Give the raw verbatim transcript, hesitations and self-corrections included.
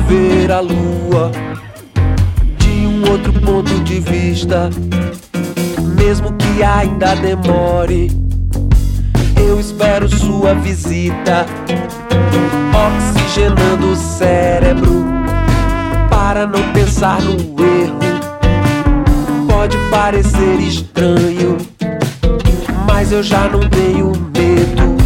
ver a lua de um outro ponto de vista. Mesmo que ainda demore, eu espero sua visita, oxigenando o cérebro para não pensar no erro. Pode parecer estranho, mas eu já não tenho medo.